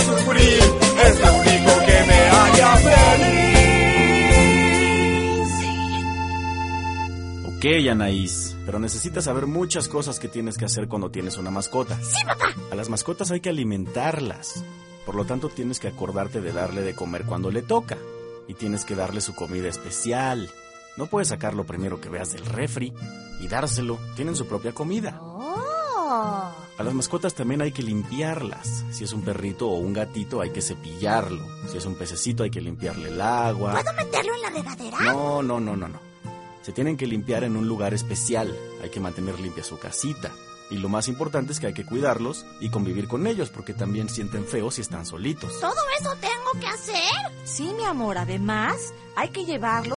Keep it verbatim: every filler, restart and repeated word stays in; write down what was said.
sufrir, es lo único que me haría feliz. Ok, Anaís, pero necesitas saber muchas cosas que tienes que hacer cuando tienes una mascota. ¡Sí, papá! A las mascotas hay que alimentarlas. Por lo tanto, tienes que acordarte de darle de comer cuando le toca. Y tienes que darle su comida especial. No puedes sacar lo primero que veas del refri y dárselo. Tienen su propia comida. ¡Oh! A las mascotas también hay que limpiarlas. Si es un perrito o un gatito, hay que cepillarlo. Si es un pececito, hay que limpiarle el agua. ¿Puedo meterlo en la regadera? No, no, no, no, no. Se tienen que limpiar en un lugar especial. Hay que mantener limpia su casita. Y lo más importante es que hay que cuidarlos y convivir con ellos, porque también sienten feo si están solitos. ¿Todo eso tengo que hacer? Sí, mi amor, además hay que llevarlo